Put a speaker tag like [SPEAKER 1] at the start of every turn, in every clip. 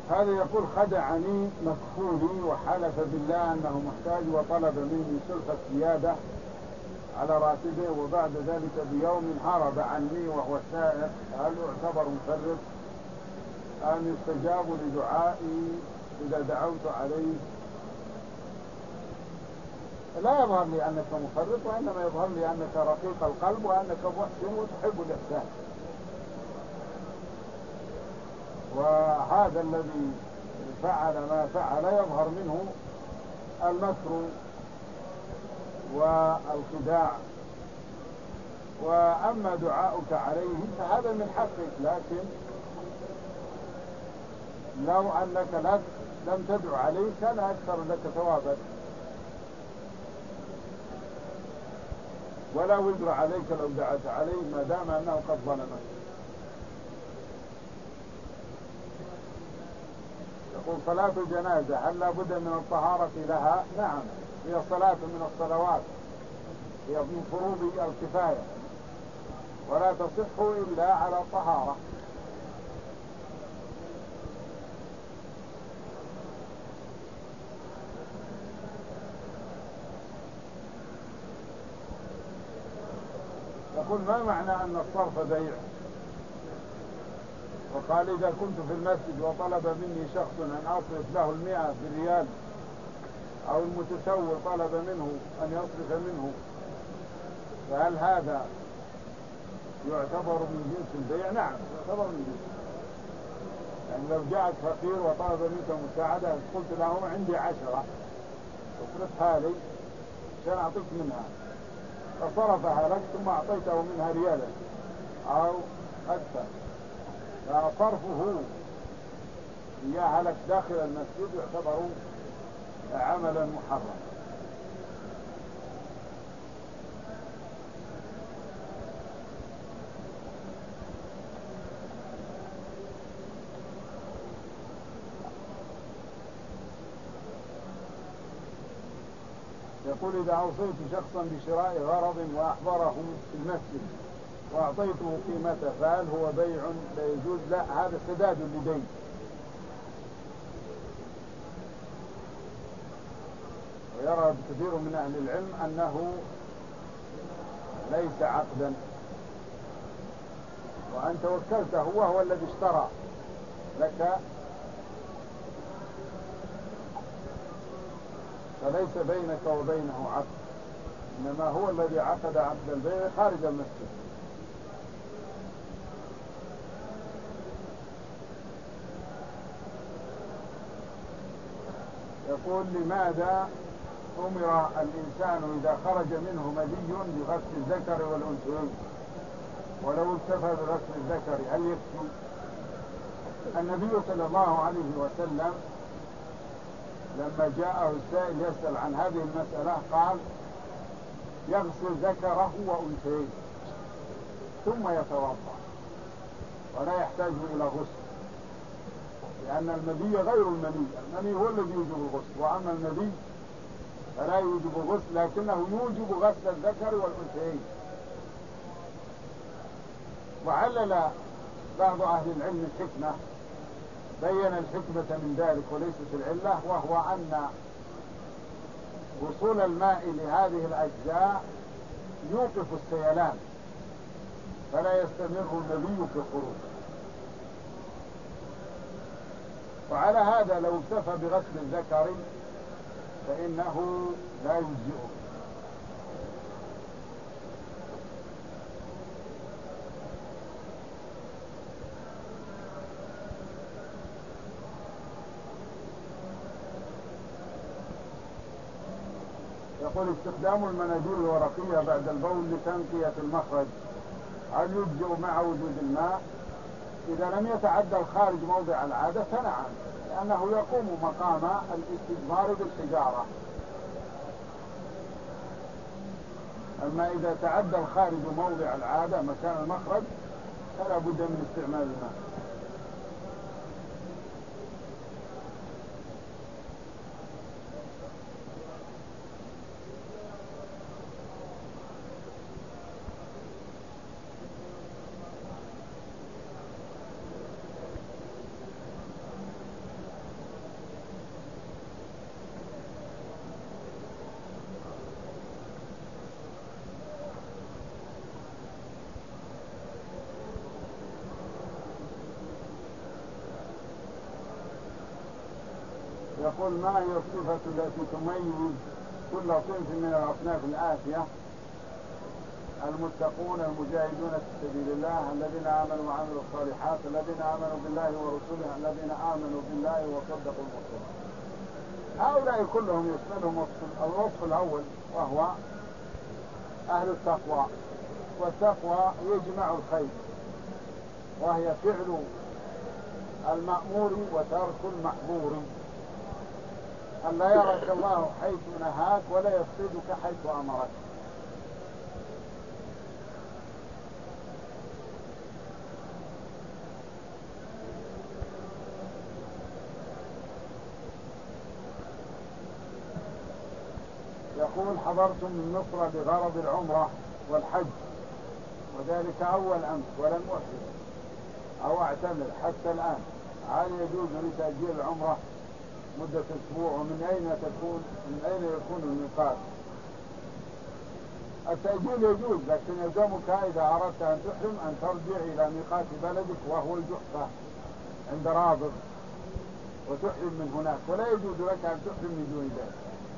[SPEAKER 1] هذا يقول خدعني مكفولي وحلف بالله أنه محتاج وطلب مني سلفة زيادة على راتبه، وبعد ذلك بيوم هرب عني وهو سائر، هل يعتبر مفرط أم يستجاب لدعائي إذا دعوت عليه؟ لا يظهر لي أنك مفرط، وإنما يظهر لي أنك رقيق القلب وأنك محسن وتحب الإحسان. وهذا الذي فعل ما فعل يظهر منه المكر والخداع، وأما دعاؤك عليه فهذا من حقك، لكن لو أنك لم تدعو عليه كان أكثر لك ثوابا، ولا وزر عليك لو دعت عليه ما دام أنه قد ظلمك. يقول صلاة الجنازة هل لا بد من الطهارة لها؟ نعم، هي صلاة من الصلوات، هي من فروض الكفاية، ولا تصح إلا على طهارة. يقول ما معنى أن الصرف بيع؟ وقال إذا كنت في المسجد وطلب مني شخص أن أصرف له 100 بريال، أو المتسول طلب منه أن يصرف منه، فهل هذا يعتبر من جنس البيع؟ نعم يعتبر من جنس. يعني لو جاءك فقير وطلب منك مساعدة قلت له عندي 10 اصرفها لي عشان أعطيك منها، فصرفها لك ثم أعطيته منها ريالا أو أكثر، فصرفه إياها لك داخل المسجد يعتبر عملا محرما. يقول إذا أوصيت شخصا بشراء غرض وأحضره في المسجد وأعطيته قيمته فهل هو بيع لا يجوز؟ لا، هذا سداد لدين. ويرى كثير من أهل العلم أنه ليس عقدا، وأنت وكلته وهو الذي اشترى لك، فليس بينك وبينه عقد، إنما هو الذي عقد عقد البيع خارج المسجد. يقول لماذا أمر الإنسان إذا خرج منه مذي بغسل الذكر والأنثيين، ولو اكتفى بغسل الذكر هل يكفي؟ النبي صلى الله عليه وسلم لما جاءه السائل يسأل عن هذه المسألة قال يغسل ذكره وأنثيه ثم يتوضأ ولا يحتاج إلى غسل، لأن المذي غير المني، المني هو الذي يوجب الغسل، وأما المذي فلا يوجب الغسل لكنه يوجب غسل الذكر والأنثيين. وعلل بعض أهل العلم الحكمة، بين الحكمة من ذلك وليست العلة، وهو أن وصول الماء لهذه الأجزاء يوقف السيلان فلا يستمر المذي في الخروج، وعلى هذا لو اكتفى بغسل الذكر فإنه لا يجزئه. يقول استخدام المناديل الورقية بعد البول لتنقية المخرج هل يجزئ مع وجود الماء؟ إذا لم يتعدى الخارج موضع العادة فنعم، لأنه يقوم مقام الاستجمار بالحجارة. أما إذا تعدى الخارج موضع العادة مكان المخرج فلا بد من استعمال الماء. يقول ما هي الصفة التي تميز كل صنف من الأصناف الآتية؟ المتقون المجاهدون في سبيل الله الذين آمنوا وعملوا الصالحات الذين آمنوا بالله ورسوله الذين آمنوا بالله وصدقوا المرسلين. هؤلاء كلهم يشملهم الوصف الأول وهو أهل التقوى، والتقوى يجمع الخير وهي فعل المأمور وترك المحظور، ألا يراك الله حيث نهاك ولا يفسدك حيث أمرك. يقول حضرت من مصر بغرض العمرة والحج وذلك أول أمس ولم أحرم أو أعتمر حتى الآن، هل يجوز لتأجيل العمرة مدة أسبوع؟ ومن أين يكون الميقات؟ التأجيل يجوز، لكن يلزمك إذا أردت أن تحرم أن ترجع إلى ميقات بلدك وهو الجحفة عند رابغ وتحرم من هناك، ولا يجوز لك أن تحرم من دون ذلك.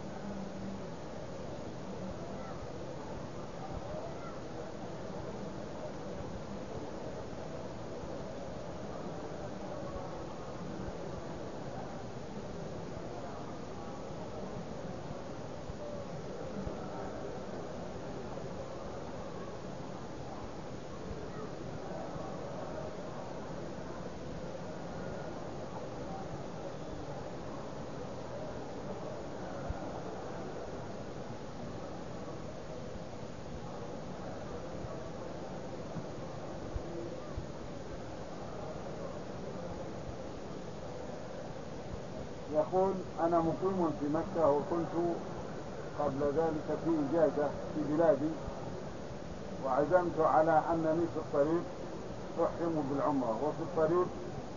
[SPEAKER 1] يقول أنا مقيم في مكة وكنت قبل ذلك في إجازة في بلادي، وعزمت على أنني في الطريق أحرم بالعمرة، وفي الطريق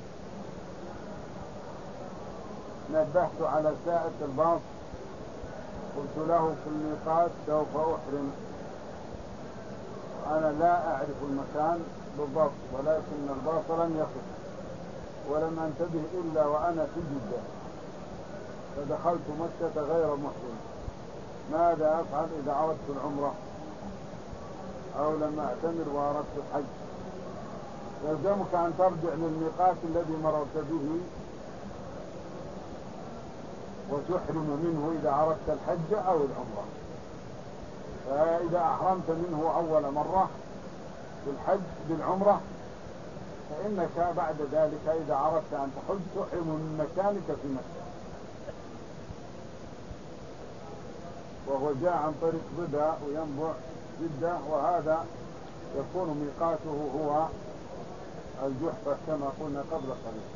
[SPEAKER 1] نبهت على سائق الباص قلت له في الميقات سوف أحرم. أنا لا أعرف المكان بالضبط، ولكن الباص لم يصل ولم أنتبه إلا وأنا في جدة، فدخلت مكة غير محرم. ماذا أفعل إذا أردت العمرة أو لم أعتمر وأردت الحج؟ يلزمك أن ترجع للميقات الذي مررت به وتحرم منه إذا أردت الحج أو العمرة. فإذا أحرمت منه أول مرة بالحج بالعمرة فإنك بعد ذلك إذا أردت أن تحج تحرم من مكانك في مكة، وهو جاء عن طريق ضبا وينبع جدة، وهذا يكون ميقاته هو الجحفة كما قلنا قبل قليل.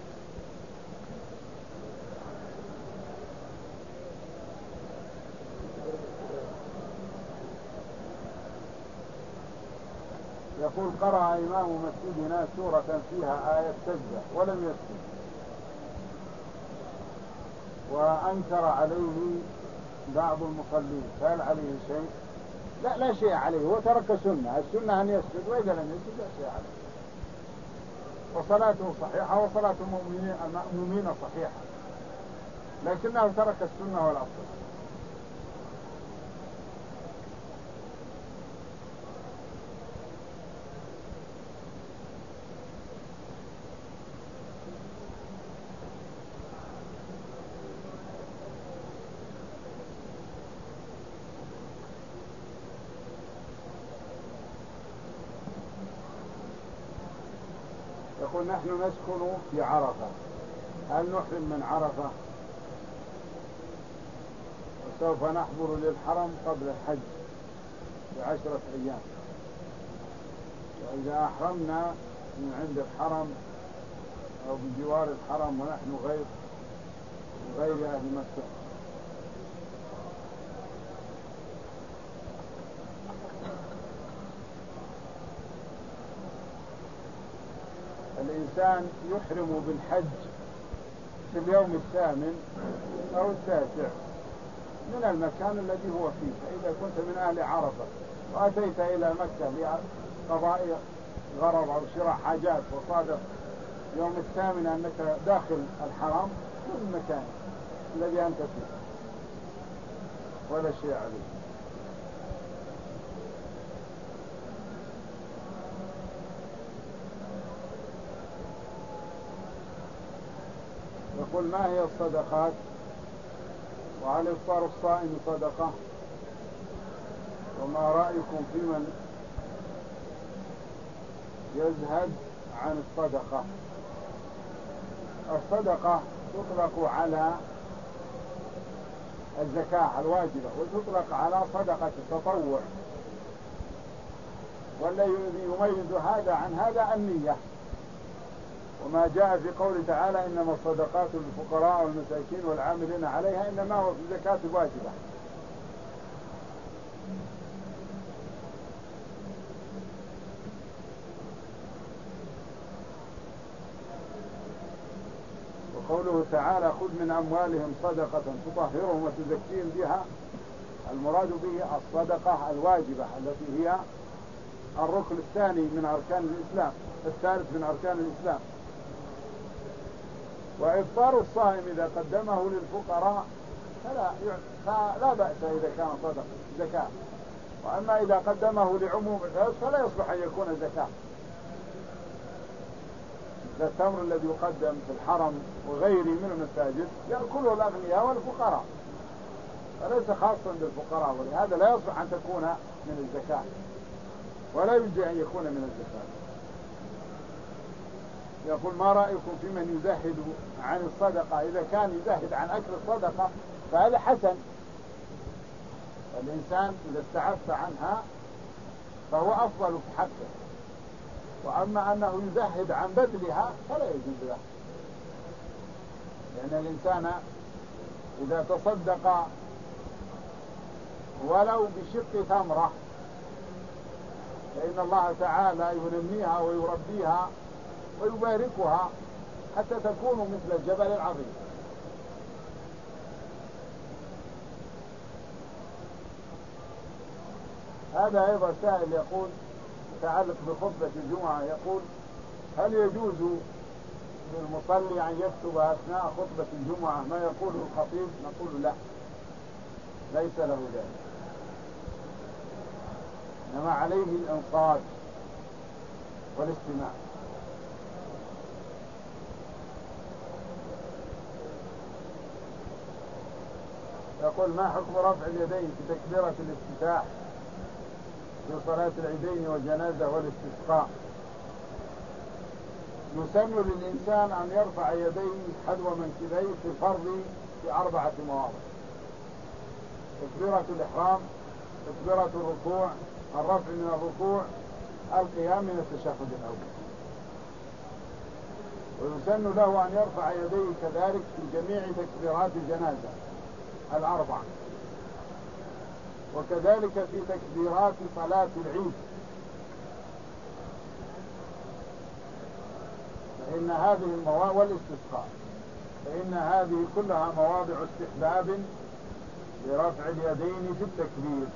[SPEAKER 1] يقول قرأ إمام مسجدنا سورة فيها آية سجدة ولم يسجد، وأنكر عليه بعض المصلين، فهل عليه شيء؟ لا شيء عليه، هو ترك سنة، السنة أن يسجد، وإذا لم يسجد لا شيء عليه، وصلاته صحيحة وصلاة المؤمنين صحيحة، لكنه ترك السنة والأفضل. يقول نحن نسكن في عرفة، هل نحرم من عرفة وسوف نحضر للحرم قبل الحج ب10 أيام؟ وإذا أحرمنا من عند الحرم أو بجوار الحرم ونحن غير أهل مكة؟ الإنسان يحرم بالحج في اليوم 8 أو 9 من المكان الذي هو فيه، فإذا كنت من أهل عرفة وأتيت إلى مكة لقضاء غرض أو شراء حاجات وصادف يوم 8 أنك داخل الحرم من مكان الذي أنت فيه ولا شيء عليه. يقول ما هي الصدقات وهل إفطار الصائم صدقة وما رأيكم في من يزهد عن الصدقة؟ الصدقة تطلق على الزكاة الواجبة وتطلق على صدقة التطوع، والذي يميز هذا عن هذا النية، وما جاء في قوله تعالى إنما الصدقات للفقراء والمساكين والعاملين عليها إنما هو في الزكاة الواجبة. وقوله تعالى خذ من أموالهم صدقة تطهرهم وتزكيهم بها، المراد به الصدقة الواجبة التي هي الركن الثاني من أركان الإسلام، الثالث من أركان الإسلام. وإفطار الصائم إذا قدمه للفقراء فلا بأس إذا كان صدقة زكاة، وأما إذا قدمه لعموم الناس فلا يصلح أن يكون زكاة. التمر الذي يقدم في الحرم وغيره من المساجد يأكله الأغنياء والفقراء، فليس خاصا بالفقراء، ولهذا لا يصلح أن تكون من الزكاة ولا يجزي أن يكون من الزكاة. يقول ما رأيكم في من يزهد عن الصدقة؟ إذا كان يزهد عن أكل الصدقة فهذا حسن، الإنسان إذا استعف عنها فهو أفضل في حقه، وأما أنه يزهد عن بذلها فلا يجوز له، لأن الإنسان إذا تصدق ولو بشق ثمرة فإن الله تعالى ينميها ويربيها ويباركها حتى تكون مثل الجبل العظيم. هذا أيضا سائل يقول متعلق بخطبة الجمعة، يقول هل يجوز للمصلي أن يكتب أثناء خطبة الجمعة ما يقوله الخطيب؟ نقول لا، ليس له ذلك، إنما عليه الإنصات والاستماع. يقول ما حكم رفع اليدين في تكبيرة الافتتاح في صلاة العيدين والجنازة والاستسقاء؟ يسن للإنسان أن يرفع يديه حذو منكبيه في الفرض في 4 مواضع: تكبيرة الإحرام، تكبيرة الركوع، الرفع من الركوع، القيام من التشهد الأول. ويسن له أن يرفع يديه كذلك في جميع تكبيرات الجنازة 4، وكذلك في تكبيرات صلاة العيد، فإن هذه المواضع والاستسقاء فإن هذه كلها مواضع استحباب لرفع اليدين في التكبير.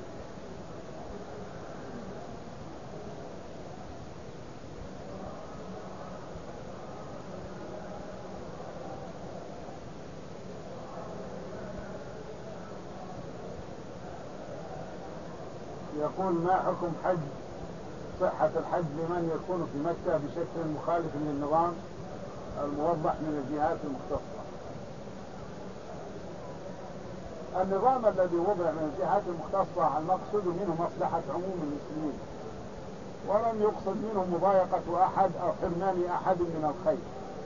[SPEAKER 1] يقول ما حكم صحة الحج لمن يكون في مكة بشكل مخالف للنظام الموضح من الجهات المختصة؟ النظام الذي وضع من الجهات المختصة المقصود منه مصلحة عموم المسلمين، ولم يقصد منه مضايقة أحد أو حرمان أحد من الخير.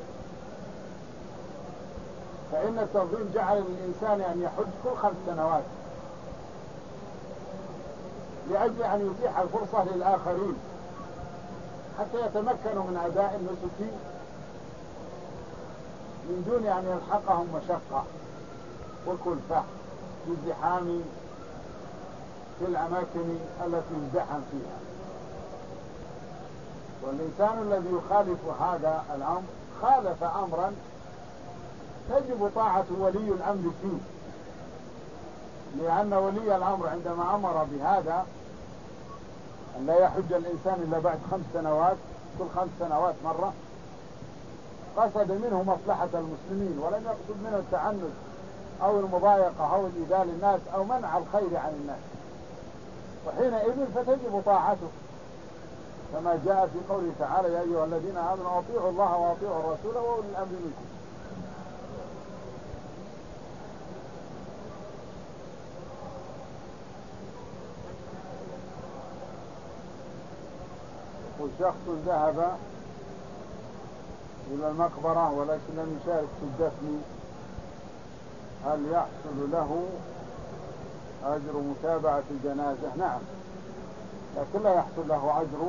[SPEAKER 1] فإن التنظيم جعل للإنسان أن يحج كل 5 سنوات لأجل أن يتيح الفرصة للآخرين حتى يتمكنوا من أداء النسك من دون أن يلحقهم مشقة وكلفة بالزحام في الأماكن التي يزدحم فيها. والإنسان الذي يخالف هذا الأمر خالف أمرا تجب طاعة ولي الأمر فيه، لأن ولي الأمر عندما أمر بهذا أن لا يحج الإنسان إلا بعد 5 سنوات، كل 5 سنوات مرة، قصد منه مصلحة المسلمين ولم يقصد منه التعنت أو المضايقة أو الإيذاء للناس أو منع الخير عن الناس، وحينئذ فتجب طاعته، كما جاء في قوله تعالى: يا أيها الذين آمنوا أطيعوا الله وأطيعوا الرسول وأولي الأمر منكم. وشخص ذهب إلى المقبرة ولكن لم يشارك في الدفن، هل يحصل له أجر متابعة الجنازة؟ نعم، لكن لا يحصل له أجر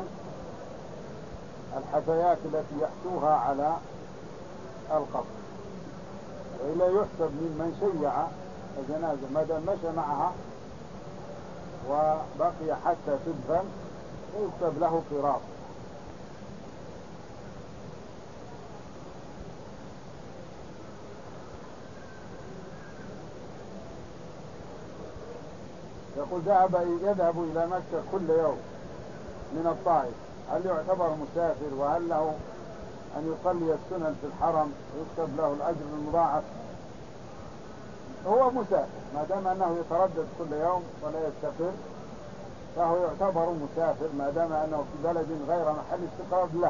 [SPEAKER 1] الحثيات التي يحثوها على القبر، وإلا يحسب ممن شيع الجنازة ما دام مشى معها وبقي حتى تدفن، ويكتب له قراط. يقول يذهب إلى مكة كل يوم من الطائف، هل يعتبر مسافر؟ وهل له أن يصلي السنن في الحرم ويكتب له الأجر المضاعف؟ هو مسافر ما دام أنه يتردد كل يوم ولا يستقر، فهو يعتبر مسافر ما دام أنه في بلد غير محل استقرار له.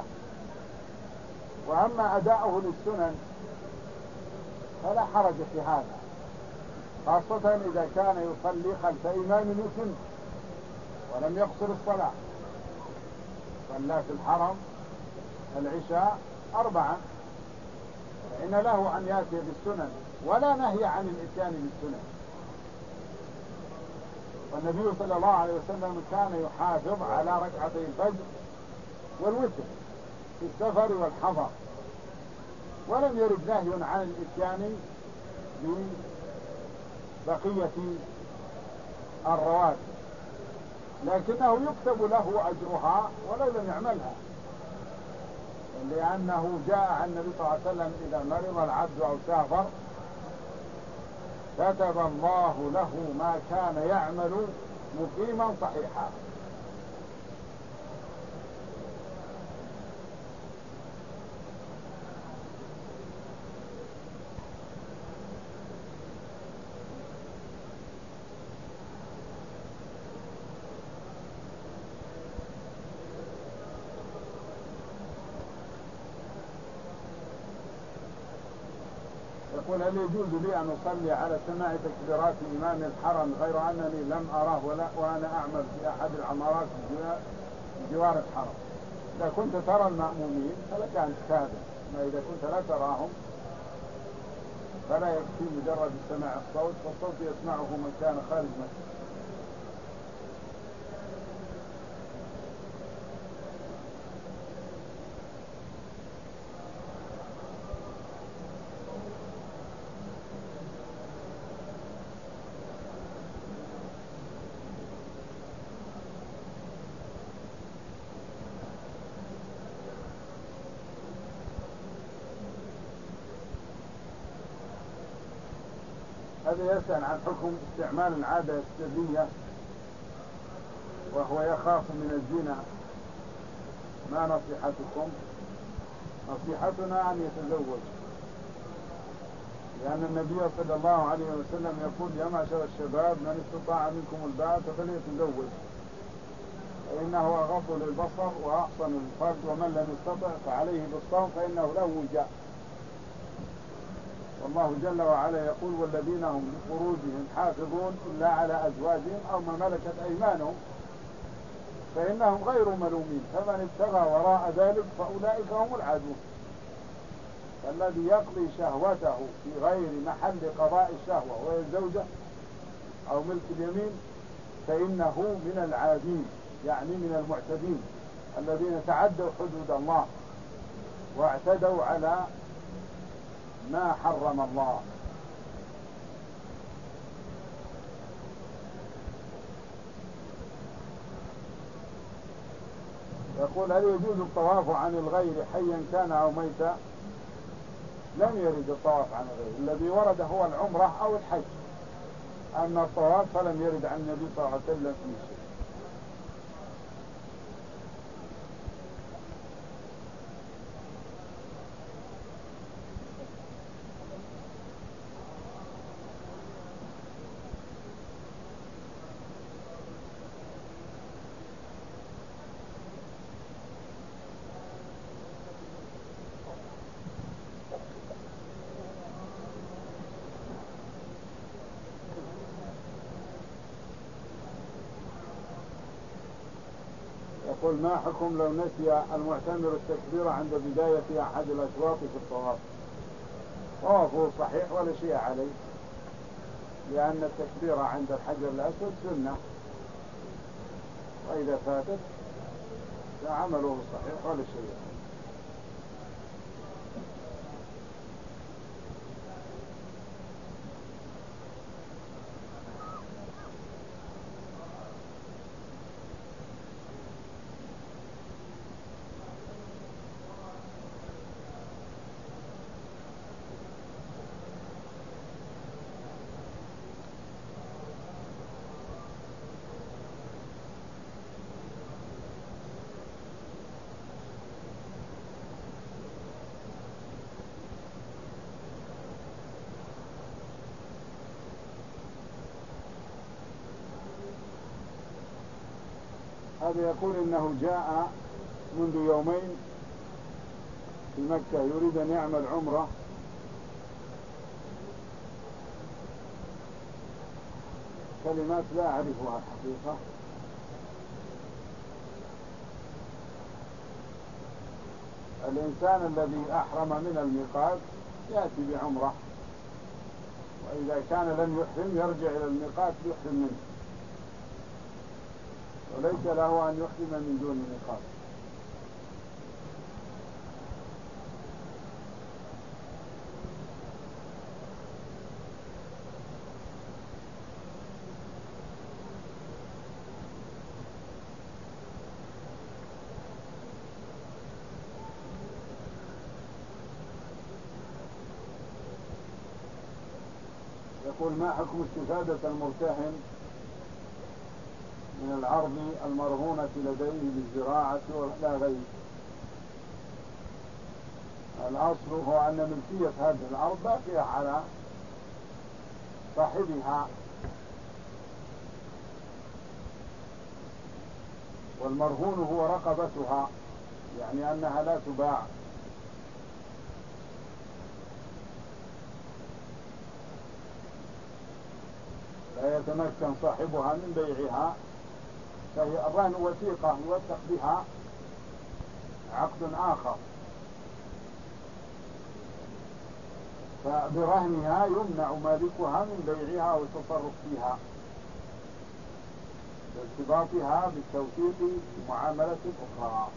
[SPEAKER 1] وأما أداؤه للسنن فلا حرج في هذا، خاصة إذا كان يصلي خلف إمام يتم ولم يقصر الصلاة. صلى في الحرم العشاء 4، فإن له أن يأتي بالسنن، ولا نهي عن الإتيان بالسنن. والنبي صلى الله عليه وسلم كان يحافظ على ركعتي الفجر والوتر في السفر والحضر، ولم يرد نهي عن الإتيان ببقية الرواتب، لكنه يكتب له أجرها ولو لم يعملها، لأنه جاء عن النبي صلى الله عليه وسلم: إذا مرض العبد أو سافر كتب الله له ما كان يعمل مقيما صحيحا. يقول: هل يجوز لي أن أصلي على سماع تكبيرات إمام الحرم غير أنني لم أراه وأنا أعمل في أحد العمارات بجوار الحرم؟ إذا كنت ترى المأمومين فلك أن تتابع، ما إذا كنت لا تراهم فلا يكفي مجرد سماع الصوت، فالصوت يسمعه من كان خارج مسجد. هذا يسأل عن حكم استعمال العادة السرية وهو يخاف من الزنا، ما نصيحتكم؟ نصيحتنا أن يتزوج، لأن النبي صلى الله عليه وسلم يقول: يا معشر الشباب من استطاع منكم الباءة فليتزوج، فإنه أغض للبصر وأحصن للفرج، ومن لم يستطع فعليه بالصوم فإنه له وجاء. والله جل وعلا يقول: والذين هم لفروجهم حافظون إلا على أزواجهم أو ما ملكت أيمانهم فإنهم غير ملومين، فمن ابتغى وراء ذلك فأولئك هم العادون. فالذي يقضي شهوته في غير محل قضاء الشهوة وهي الزوجة أو ملك اليمين فإنه من العادين، يعني من المعتدين الذين تعدوا حدود الله واعتدوا على ما حرم الله. يقول: هل يجوز الطواف عن الغير حيا كان أو ميتا؟ لم يرد الطواف عن الغير، الذي ورد هو العمرة أو الحج، أما الطواف فلم يرد عن النبي صلى الله عليه وسلم في شيء. يقول ما حكم لو نسي المعتمر التكبير عند بداية أحد الأشواط في الطواف؟ طوافه صحيح ولا شيء عليه، لأن التكبير عند الحجر الأسود سنة، وإذا فاتت فعمله صحيح ولا شيء. هذا يقول إنه جاء منذ يومين في مكة يريد أن يعمل عمرة، كلمات لا أعرفها الحقيقة، الإنسان الذي أحرم من الميقات يأتي بعمرة، وإذا كان لم يحرم يرجع إلى الميقات يحرم منه، وليس له أن يحرم من دون الميقات. يقول ما حكم استفادة المرتهن من العرض المرهونة لديه بالزراعة ولا غير؟ الأصل هو أن ملكية هذه الأرض باقية على صاحبها، والمرهون هو رقبتها، يعني أنها لا تباع. لا يتمكن صاحبها من بيعها، فهي الرهن وثيقة يوثق بها عقد آخر، فبرهنها يمنع مالكها من بيعها والتصرف فيها بارتباطها بالتوثيق بمعاملة أخرى.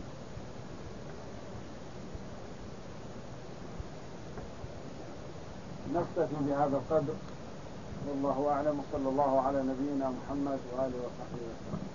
[SPEAKER 1] نكتفي بهذا القدر، والله أعلم، وصلى الله على نبينا محمد وآله وصحبه وسلم.